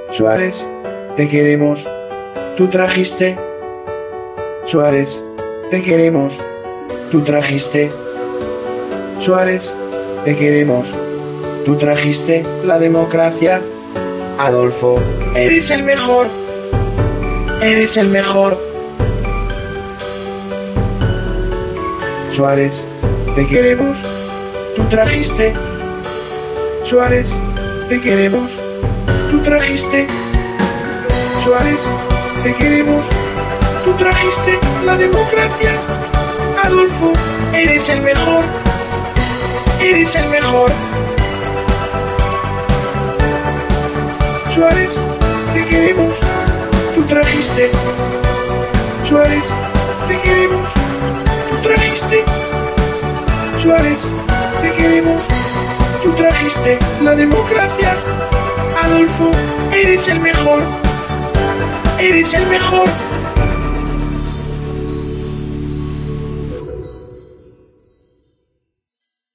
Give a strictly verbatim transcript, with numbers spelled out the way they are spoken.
Suárez, te queremos, tú trajiste. Suárez, te queremos, tú trajiste. Suárez, te queremos, tú trajiste la democracia. Adolfo, eres el mejor, eres el mejor. Suárez, te queremos, tú trajiste. Suárez, te queremos, tú trajiste. Suárez, te queremos, tú trajiste la democracia. Adolfo, eres el mejor, eres el mejor. Suárez, te queremos, tú trajiste. Suárez, te queremos, tú trajiste. Suárez, te queremos, tú trajiste la democracia. Adolfo, eres el mejor, eres el mejor.